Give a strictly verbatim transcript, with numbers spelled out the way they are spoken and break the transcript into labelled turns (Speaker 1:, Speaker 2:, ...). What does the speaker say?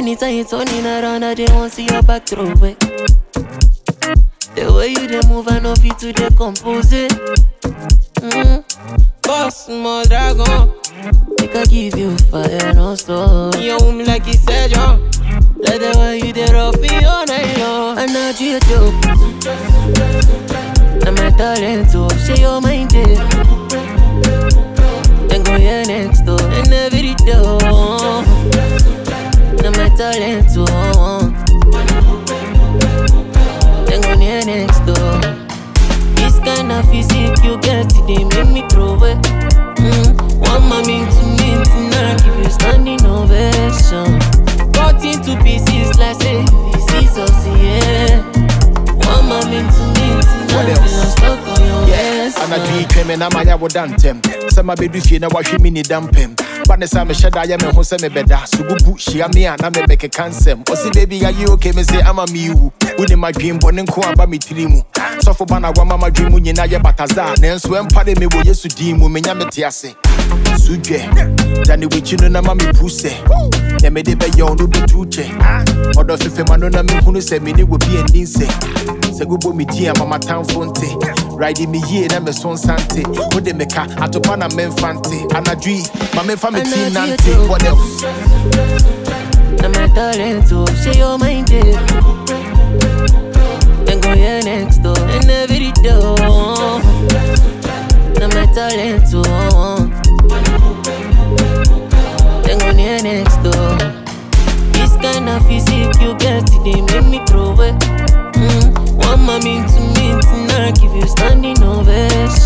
Speaker 1: Anytime you're turning around, I just want to see your back throw it. The way you dey move, I know fit to decompose it. Mm-hmm. Boss, my dragon. Make I give you fire, no stop. You hold me like you said, yo. Like the way you dey rough me all night long. I'm not your joke. I'm a talent too. Share your mind, yeah. Then go here next door. And every door. I'm a talent too. Then go near next door. This kind of physique you get, they make me throw it. Mm. One mommy to me, tonight give you standing ovation. Cut into pieces like say, this is us, yeah. One mommy to me, tonight I'm stuck on your ass.
Speaker 2: And I dream came and I'm a yawo dantem. Some of the fear now wash me ni dampem. But the same shed I am a hose me beda. So go boot she me and I me make a cancer. Or say baby are you okay? Me say I'm a me who. Within my dream born and kwa ba me trimu. So for bana wa mama dream when you na ye bataza. Then swim party me wo yesu dimu me nyame tiase. Suje, Danny with you no mami pussy. Ya me de be yo no be tuche. Odo fefe mano na me hunu se me ni wo bi endin se. Se go bo me tia mama town fonte. Riding me here na me son sante. Wo de me ka atopa na me mfante. Anadwi, ma me fa me tin nante. What else?
Speaker 1: I'm a talent too. Share your mind, yeah. Then go here next door. And every door. I'm a talent too. Then go near next door. This kind of physique you get, they make me throw it. Mm. One mommy to me, tonight give you standing ovation.